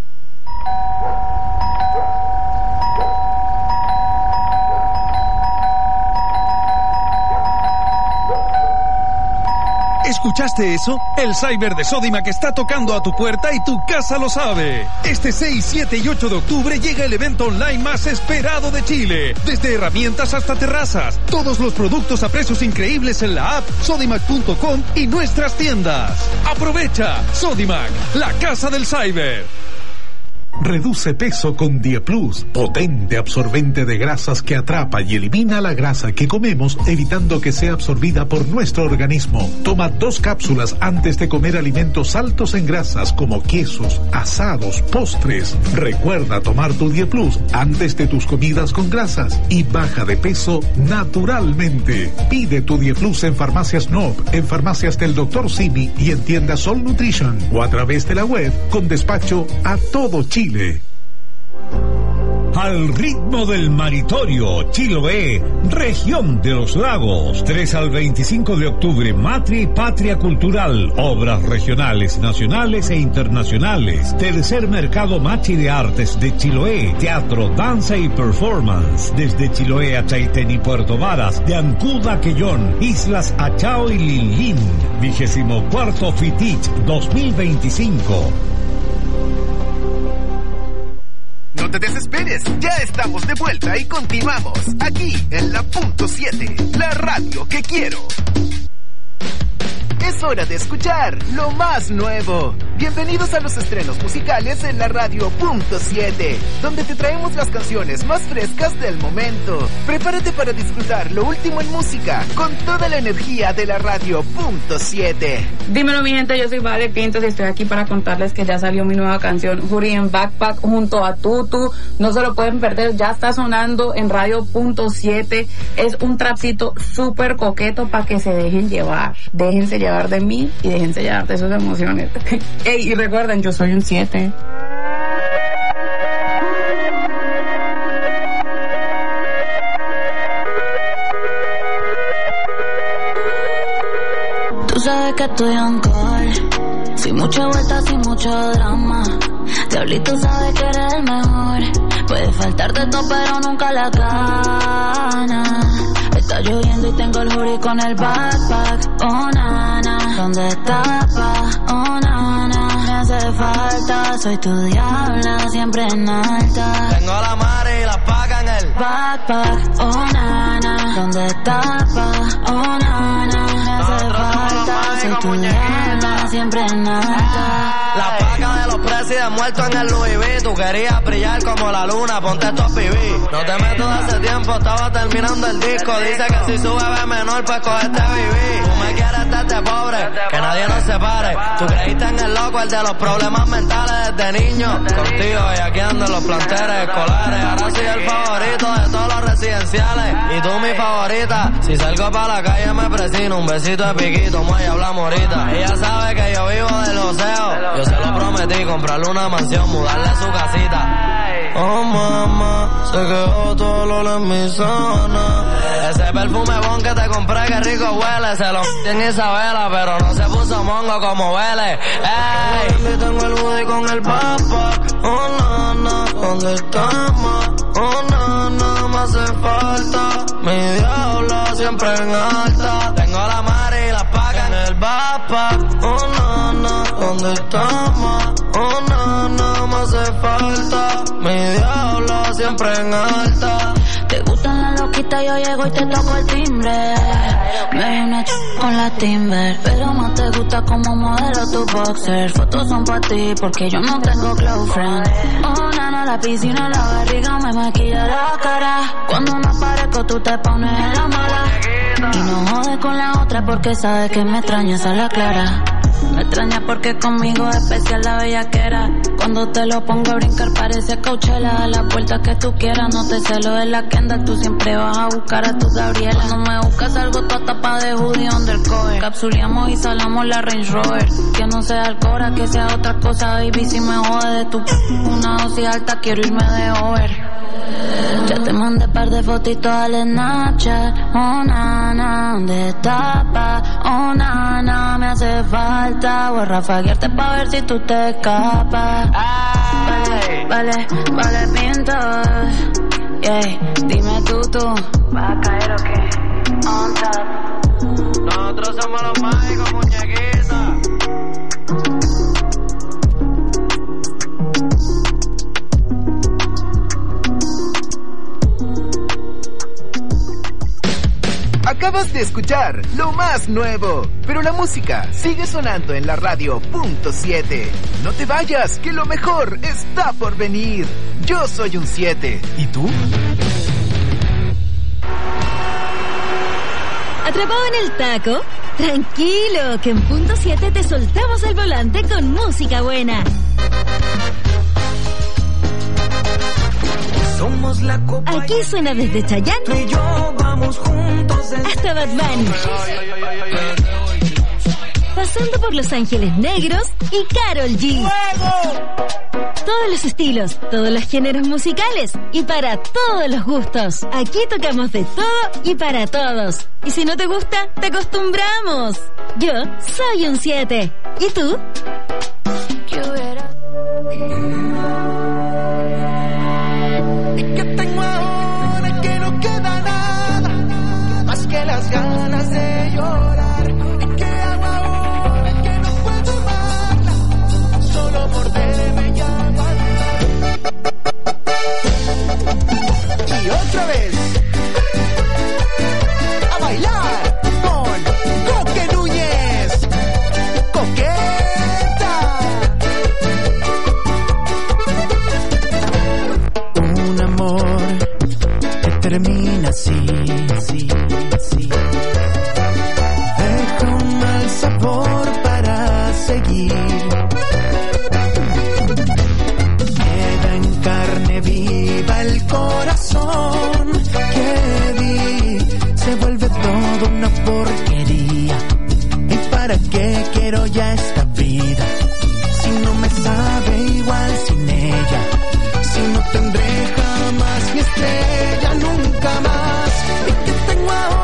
Speaker 21: ¿Escuchaste eso? El Cyber de Sodimac está tocando a tu puerta y tu casa lo sabe. Este seis, siete y ocho de octubre llega el evento online más esperado de Chile. Desde herramientas hasta terrazas. Todos los productos a precios increíbles en la app sodimac punto com y nuestras tiendas. ¡Aprovecha! Sodimac, la casa del cyber.
Speaker 8: Reduce peso con Dieplus, potente absorbente de grasas que atrapa y elimina la grasa que comemos, evitando que sea absorbida por nuestro organismo. Toma dos cápsulas antes de comer alimentos altos en grasas como quesos, asados, postres. Recuerda tomar tu Dieplus antes de tus comidas con grasas y baja de peso naturalmente. Pide tu Dieplus en Farmacias Nob, en Farmacias del Doctor Simi y en tiendas Sol Nutrition o a través de la web con despacho a todo Chile.
Speaker 7: Al ritmo del Maritorio, Chiloé, región de los lagos. tres al veinticinco de octubre, Matria y Patria Cultural. Obras regionales, nacionales e internacionales. Tercer Mercado Machi de Artes de Chiloé. Teatro, danza y performance. Desde Chiloé a Chaitén y Puerto Varas. De Ancud a Quellón. Islas Achao y Linlin. Vigésimo cuarto Fitich dos mil veinticinco.
Speaker 5: No te desesperes, ya estamos de vuelta y continuamos aquí en la Punto siete, la radio que quiero. Es hora de escuchar lo más nuevo. Bienvenidos a los estrenos musicales en la radio Punto siete, donde te traemos las canciones más frescas del momento. Prepárate para disfrutar lo último en música con toda la energía de la radio Punto siete.
Speaker 22: Dímelo mi gente, yo soy Vale Pintos y estoy aquí para contarles que ya salió mi nueva canción Jury en Backpack junto a Tutu. No se lo pueden perder, ya está sonando en radio Punto siete. Es un trapcito súper coqueto para que se dejen llevar. Déjense llevar de mí y déjense llevar de sus emociones. Ey, y recuerden, yo soy un siete.
Speaker 23: Tú sabes que estoy on call, sin mucha vuelta, sin mucho drama. Diablito sabe que eres el mejor, puede faltar de todo pero nunca la gana. Está lloviendo y tengo el hoodie con el backpack. Oh nana, ¿dónde está pa? Oh nana, me hace falta. Soy tu diabla, siempre en alta.
Speaker 4: Tengo la madre y la paga en el
Speaker 23: backpack. Oh nana, ¿dónde está pa? Oh nana, me hace falta. Soy tu diabla, siempre en alta.
Speaker 4: La paga de los precios
Speaker 3: así de muerto en el Louis V. Tú querías brillar como la luna, ponte estos P B. No te meto de hace tiempo, estaba terminando el disco. Dice que si sube ve menor, pues cogete B B. Tú me quieres darte pobre, que nadie nos separe. Tú creíste en el loco, el de los problemas mentales desde niño. Contigo y aquí ando en los planteles escolares. Ahora soy el favorito de todos los residenciales. Y tú mi favorita. Si salgo para la calle me presino. Un besito de piquito, muelle, hablamos ahorita. Ella sabe que yo vivo del oseo. Yo se lo prometí, comprarle una mansión, mudarle a su casita. Oh mamá, se quedó todo el olor en mi zona. Ese perfume bon que te compré, que rico huele. Se lo en Isabela, pero no se puso mongo como huele. Ey, tengo el hoodie con el backpack. Oh nana, ¿dónde estamos? Oh nana, me hace falta. Mi diablo siempre en alta. Tengo la mari y la paca en el backpack. Oh nana, ¿dónde estamos? Oh nana, me hace falta. Mi diablo siempre en alta.
Speaker 23: Te gustan las loquitas, yo llego y te toco el timbre. Me vi una ch con la Timber, pero más te gusta como modelo tu boxer. Fotos son para ti porque yo no tengo close friend. Oh nana, la piscina, la barriga me maquilla la cara. Cuando me aparezco tú te pones en la mala. Y no jodes con la otra porque sabes que me extrañas a la clara. Me extraña porque conmigo es especial la bellaquera. Cuando te lo pongo a brincar parece Coachella. A la puerta que tú quieras, no te celo de la Kendall. Tú siempre vas a buscar a tu Gabriela. No me buscas algo toda tapa de hoodie undercover. Capsuleamos y salamos la Range Rover. Que no sea Alcora, que sea otra cosa, baby. Si me jode de tu p una dosis alta, quiero irme de over. Ya te mandé par de fotitos al Snapchat. Oh nana, ¿dónde estás, pa? Oh nana, me hace falta. Voy a rafaguearte pa' ver si tú te escapas. Vale, vale, vale, pintos. Yeah, dime tú, tú. ¿Vas a caer o qué? On top.
Speaker 3: Nosotros somos los mágicos, muñequitos.
Speaker 5: Acabas de escuchar lo más nuevo, pero la música sigue sonando en la radio punto siete. No te vayas, que lo mejor está por venir. Yo soy un siete. ¿Y tú?
Speaker 11: ¿Atrapado en el taco? Tranquilo, que en punto siete te soltamos el volante con música buena.
Speaker 15: Somos la copa.
Speaker 11: Aquí suena desde Chayanne
Speaker 15: y yo vamos juntos
Speaker 11: hasta Bad Bunny, pasando por Los Ángeles Negros y Karol G.
Speaker 15: ¡Fuego!
Speaker 11: Todos los estilos, todos los géneros musicales y para todos los gustos. Aquí tocamos de todo y para todos. Y si no te gusta, te acostumbramos. Yo soy un siete. ¿Y tú?
Speaker 15: ¿Qué hubiera? ¿Y qué tengo ahora que no queda nada? Más que las ganas de llorar. ¿Y qué hago ahora que no puedo amarla? Solo morderme y aguantar. Y otra vez a bailar con Coque Núñez. Coqueta. Un amor que termina así, así, así. Deja un mal sabor para seguir. Queda en carne viva el corazón que vi. Se vuelve todo una porquería. ¿Y para qué quiero ya esta vida? Si no me sabe igual sin ella. Si no tendré jamás mi estrella, nunca más. ¿Y qué tengo ahora?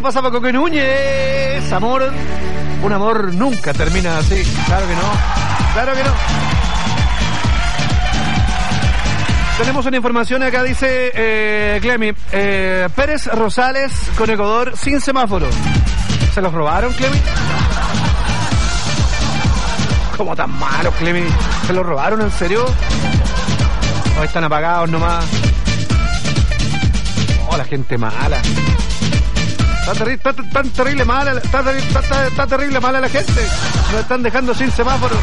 Speaker 1: pasa, Paco que Núñez? Amor, un amor nunca termina así. Claro que no, claro que no. Tenemos una información acá, dice eh, Clemi, eh, Pérez Rosales con Ecuador sin semáforo. ¿Se los robaron, Clemi? ¿Cómo tan malos, Clemi? ¿Se los robaron, en serio? ¿O están apagados nomás? Oh, la gente mala. Está, terri está tan terrible mala, está, está, está, está terrible mala la gente. Nos están dejando sin semáforo.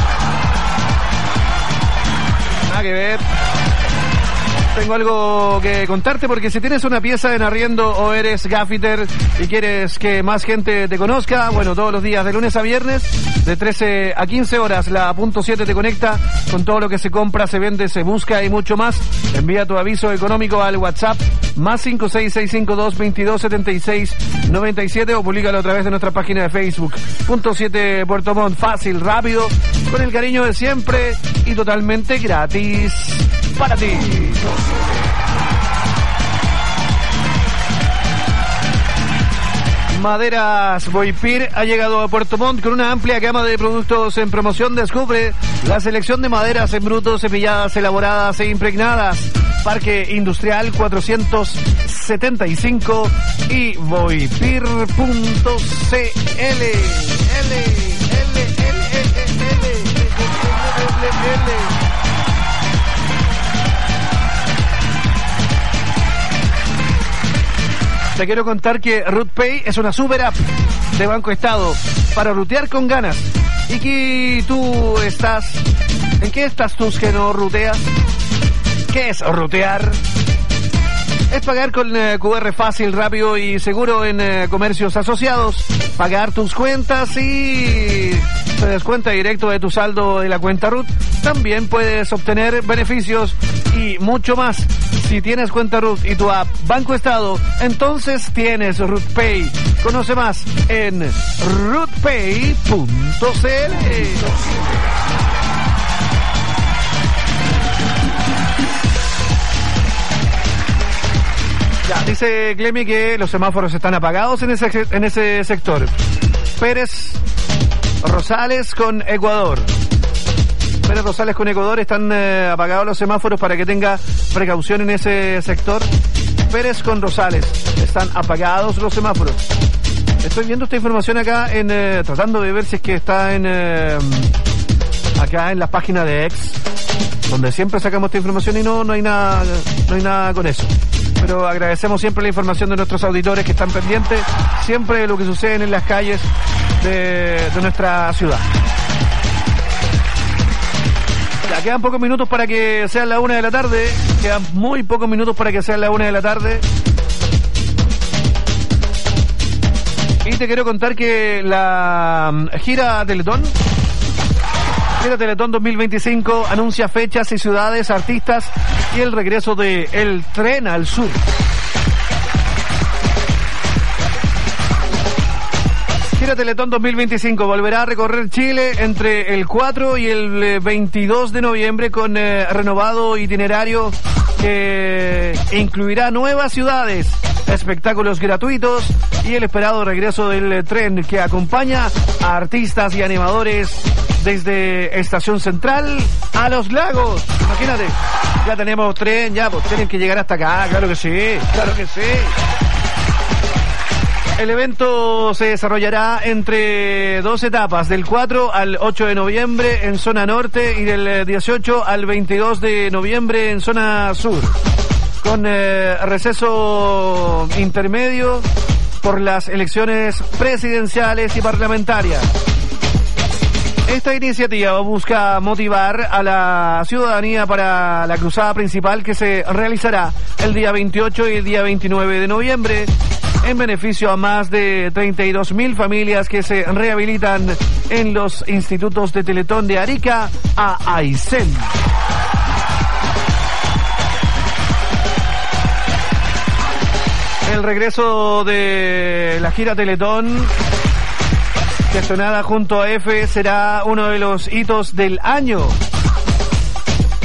Speaker 1: Nada que ver. Tengo algo que contarte, porque si tienes una pieza en arriendo o eres gaffiter y quieres que más gente te conozca, bueno, todos los días de lunes a viernes de trece a quince horas la punto siete te conecta con todo lo que se compra, se vende, se busca y mucho más. Envía tu aviso económico al WhatsApp más cinco seis seis cinco dos veintidós setenta y seis noventa y siete o públicalo a través de nuestra página de Facebook. Punto siete Puerto Montt, fácil, rápido, con el cariño de siempre y totalmente gratis para ti. Maderas Boipir ha llegado a Puerto Montt con una amplia gama de productos en promoción. Descubre la selección de maderas en bruto, cepilladas, elaboradas e impregnadas. Parque Industrial cuatrocientos setenta y cinco y boipir punto c l. L, L, L, L, L, L. Te quiero contar que RootPay es una super app de Banco Estado para rutear con ganas. ¿Y que tú estás? ¿En qué estás tú que no ruteas? ¿Qué es rutear? Es pagar con eh, Q R fácil, rápido y seguro en eh, comercios asociados. Pagar tus cuentas y se descuenta directo de tu saldo de la cuenta Root. También puedes obtener beneficios y mucho más. Si tienes cuenta Root y tu app Banco Estado, entonces tienes RootPay. Conoce más en rootpay punto c l. Ya, dice Clemi que los semáforos están apagados en ese, en ese sector. Pérez Rosales con Ecuador. Pérez Rosales con Ecuador, están eh, apagados los semáforos para que tenga precaución en ese sector. Pérez con Rosales, están apagados los semáforos. Estoy viendo esta información acá, en eh, tratando de ver si es que está en eh, acá en la página de X, donde siempre sacamos esta información y no, no hay nada, no hay nada con eso. Pero agradecemos siempre la información de nuestros auditores que están pendientes siempre de lo que sucede en las calles de, de nuestra ciudad. Ya quedan pocos minutos para que sean la una de la tarde. Quedan muy pocos minutos para que sean la una de la tarde. Y te quiero contar que la gira Teletón, gira Teletón dos mil veinticinco anuncia fechas y ciudades, artistas y el regreso de El Tren al Sur. Gira Teletón dos mil veinticinco volverá a recorrer Chile entre el cuatro y el veintidós de noviembre con eh, renovado itinerario que incluirá nuevas ciudades, espectáculos gratuitos y el esperado regreso del tren que acompaña a artistas y animadores desde Estación Central a Los Lagos. Imagínate, ya tenemos tren, ya pues tienen que llegar hasta acá, claro que sí, claro que sí. El evento se desarrollará entre dos etapas, del cuatro al ocho de noviembre en zona norte y del dieciocho al veintidós de noviembre en zona sur, con eh, receso intermedio por las elecciones presidenciales y parlamentarias. Esta iniciativa busca motivar a la ciudadanía para la cruzada principal que se realizará el día veintiocho y el día veintinueve de noviembre en beneficio a más de treinta y dos mil familias que se rehabilitan en los institutos de Teletón de Arica a Aysén. El regreso de la gira Teletón, gestionada junto a F, será uno de los hitos del año.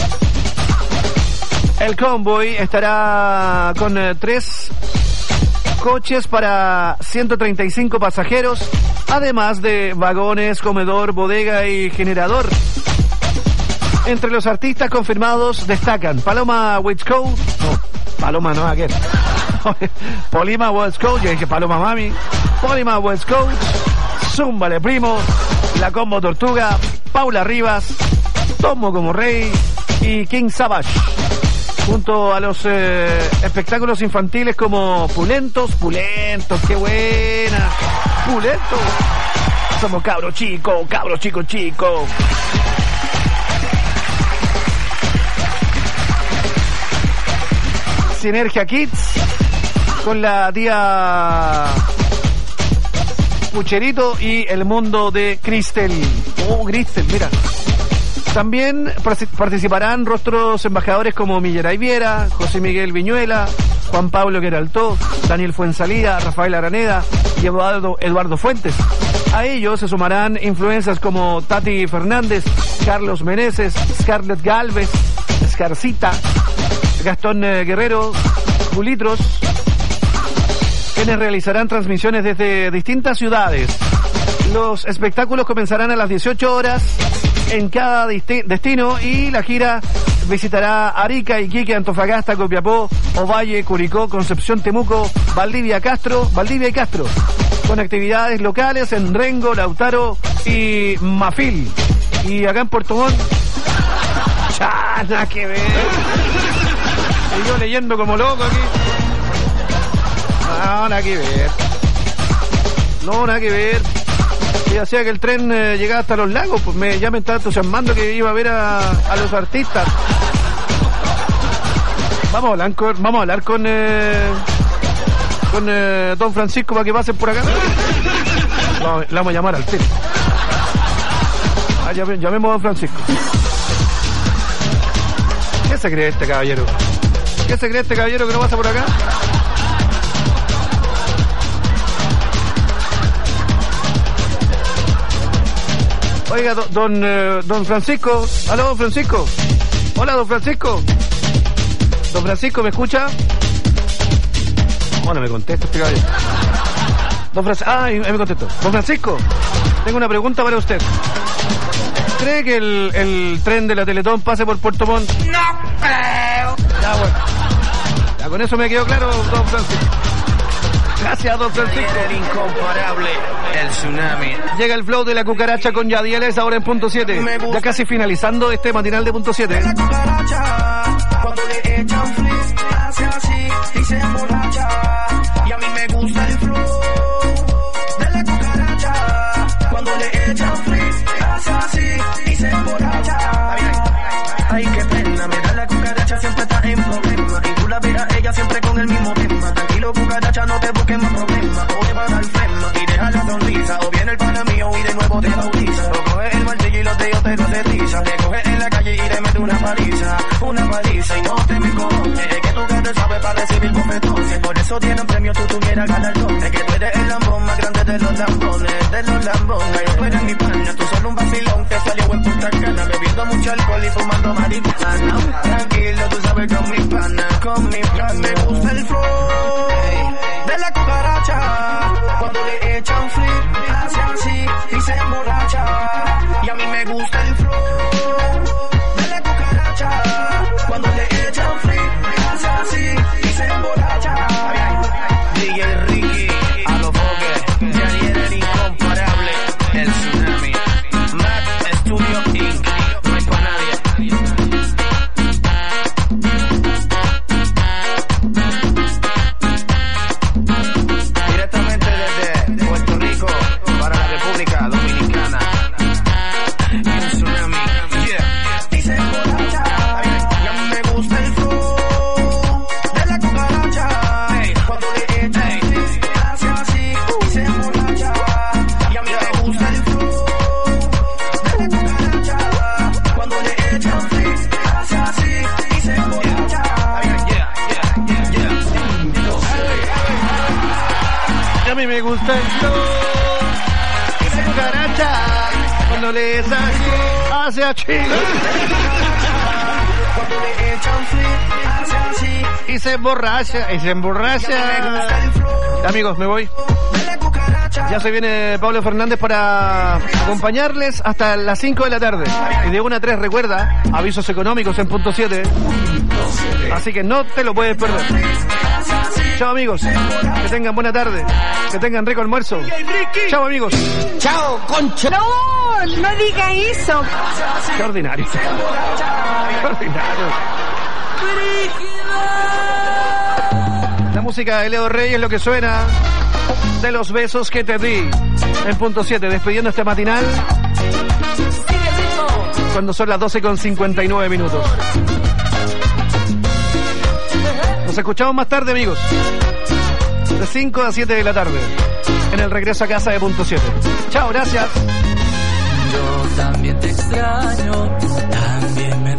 Speaker 1: El convoy estará con eh, tres coches para ciento treinta y cinco pasajeros, además de vagones, comedor, bodega y generador. Entre los artistas confirmados destacan Paloma Westcoat, no, Paloma no, aquel. Polima Westcoat, yo dije Paloma Mami, Polima Westcoat, Zúmbale Primo, La Combo Tortuga, Paula Rivas, Tomo como Rey y King Savage, junto a los eh, espectáculos infantiles como Pulentos, Pulentos, qué buena, Pulentos, somos cabros chicos, cabros chicos chicos. Sinergia Kids con la tía Pucherito y el mundo de Cristel. Oh, Cristel, mira. También participarán rostros embajadores como Miller Viera, José Miguel Viñuela, Juan Pablo Queraltó, Daniel Fuensalida, Rafael Araneda y Eduardo, Eduardo Fuentes. A ellos se sumarán influencias como Tati Fernández, Carlos Meneses, Scarlett Galvez, Escarcita, Gastón eh, Guerrero, Julitros, quienes realizarán transmisiones desde distintas ciudades. Los espectáculos comenzarán a las dieciocho horas en cada disti- destino y la gira visitará Arica, Iquique, Antofagasta, Copiapó, Ovalle, Curicó, Concepción, Temuco, Valdivia, Castro, Valdivia y Castro, con actividades locales en Rengo, Lautaro y Mafil. Y acá en Puerto Montt, ¡chá, nada que ver! Y yo leyendo como loco aquí. No, nada que ver. No, nada que ver. Y hacía que el tren eh, llegaba hasta los lagos, pues me, ya me estaba entusiasmando que iba a ver a, a los artistas. Vamos a hablar con, vamos a hablar con, eh, con eh, Don Francisco para que pasen por acá. No, le vamos a llamar al tren. Ah, llame, llamemos a Don Francisco. ¿Qué se cree este caballero? ¿Qué se cree este caballero que no pasa por acá? Oiga, don, don, eh, don Francisco. Aló, don Francisco. Hola, don Francisco. Don Francisco, ¿me escucha? Bueno, me contesta este caballero. Don Francisco. Ah, ahí me contestó. Don Francisco, tengo una pregunta para usted. ¿Cree que el, el tren de la Teletón pase por Puerto Montt?
Speaker 2: No creo.
Speaker 1: Ya, bueno. Ya con eso me quedó claro, don Francisco. Gracias, don Francisco.
Speaker 2: El incomparable, el tsunami.
Speaker 1: Llega el flow de la cucaracha con Yadieles ahora en punto siete. Ya casi finalizando este matinal de punto siete.
Speaker 2: La cucaracha, cuando le echan flip, hace así y se emborracha. Y a mí me gusta el flow de la cucaracha. Cuando le echan flip, hace así y se emborracha. Ay, qué pena, me da la cucaracha, siempre está en problema. Y tú la ves a ella siempre con el mismo tema. Tranquilo, cucaracha, no te busques más problemas. O te va a dar flema y deja la sonrisa. O viene el pana mío y de nuevo te bautiza. O coge el martillo y los dedos te lo aterriza. Te coge en la calle y te mete una paliza. Una paliza y no te me conoces. Es que tu gato sabe para recibir bofetones. Por eso tienen premio, tú tuvieras galardones. Es que tú eres el lambón más grande de los lambones. De los lambones. Tú eres mi pana, tú solo un vacilón que salió en Punta Cana. Bebiendo mucho alcohol y fumando marihuana. Tranquilo, tú sabes con mi pana. Con mi pana. Me gusta el flow de la cucaracha. Cuando le echan flip, hace así y se emborracha. Y a mí me gusta el flow de la cucaracha. Cuando le echan flip, hace así y se emborracha. D J Ricky, a los boques, Daniel el incomparable, el tsunami. Mac Studio Incorporated. No hay pa' nadie. Directamente desde Puerto Rico para la República Dominicana. El tsunami, yeah. Y se emborracha. Y a mí me gusta el flow de la cucaracha. Cuando le echan flip, hace así y se emborracha. Y a mí me gusta el flow de la cucaracha. Cuando le echan flip, hace así y se emborracha.
Speaker 1: Y a mí me gusta el flow de la cucaracha. Cuando le echan hace así.
Speaker 2: Cuando le echan flip, hace así
Speaker 1: Y se emborracha, y se emborracha.
Speaker 2: y a mí me gusta el flow
Speaker 1: Amigos, me voy. Ya se viene Pablo Fernández para acompañarles hasta las cinco de la tarde. Y de una a tres, recuerda, avisos económicos en punto siete. Así que no te lo puedes perder. Chao, amigos. Que tengan buena tarde. Que tengan rico almuerzo. Chao, amigos.
Speaker 6: Chao, concha.
Speaker 9: No, no diga eso.
Speaker 1: Qué ordinario. Qué ordinario. La música de Leo Rey es lo que suena de los besos que te di en punto siete, despidiendo este matinal cuando son las doce con cincuenta y nueve minutos. Nos escuchamos más tarde, amigos, de cinco a siete de la tarde en el regreso a casa de punto siete. Chao, gracias.